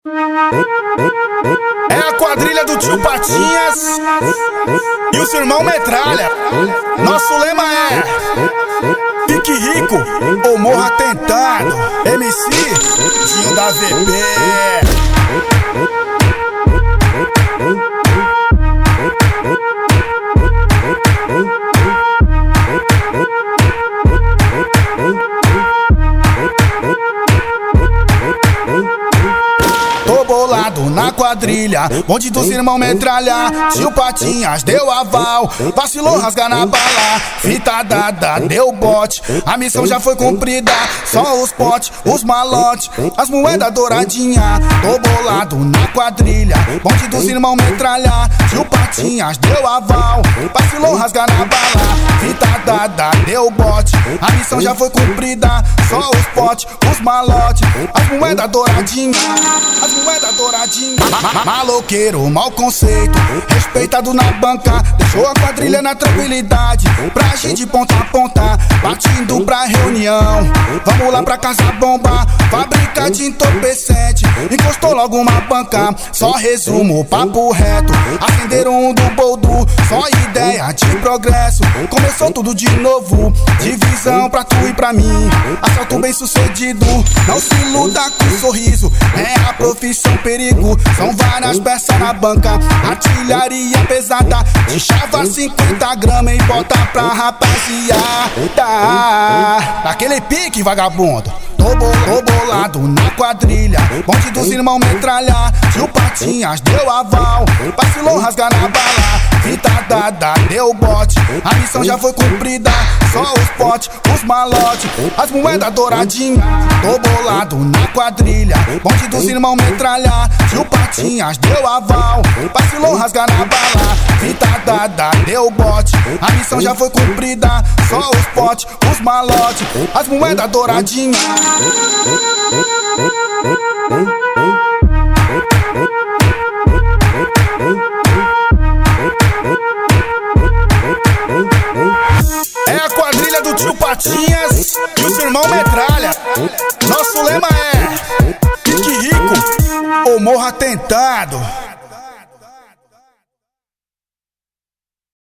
É a quadrilha do tio Patinhas e o seu irmão Metralha. Nosso lema é: fique rico ou morra tentado. MC Dinho da VP. Tô bolado na quadrilha, bonde dos irmãos Metralha. Tio Patinhas deu aval, vacilou rasgar na bala. Fita dada, deu bote, a missão já foi cumprida. Só os potes, os malotes, as moedas douradinha. Tô bolado na quadrilha, bonde dos irmãos Metralha. Tio Patinhas deu aval, vacilou rasgar na bala. Fita dada, deu bote, a missão já foi cumprida. Só os potes, os malotes, as moedas douradinha. Moeda douradinha, maloqueiro, mau conceito, respeitado na banca, deixou a quadrilha na tranquilidade, pra agir de ponta a ponta, partindo pra reunião. Vamos lá pra casa bomba, fábrica de entorpecente, encostou logo uma banca, só resumo, papo reto, acenderam um do boldo, só ideia de progresso, começou tudo de novo, divisão pra tu e pra mim, assalto bem sucedido, não se iluda com sorriso, é a profissão perigo, são várias peças na banca, artilharia pesada, de chava 50 gramas e bota pra rapaziada. Daquele pique, vagabundo. Tô bolado na quadrilha, bonde dos irmãos Metralha. Tio Patinhas deu aval, vacilou rasgar na bala. Fita dada, deu bote, a missão já foi cumprida. Só os potes, os malotes, as moedas douradinha. Tô bolado na quadrilha, bonde dos irmãos Metralha. Tio Patinhas deu aval, vacilou rasgar na bala. Fita dada, deu bote, a missão já foi cumprida. Só os potes, os malotes, as moedas douradinha. É a quadrilha do tio Patinhas e o seu irmão Metralha. Nosso lema é: fique rico ou morra tentado.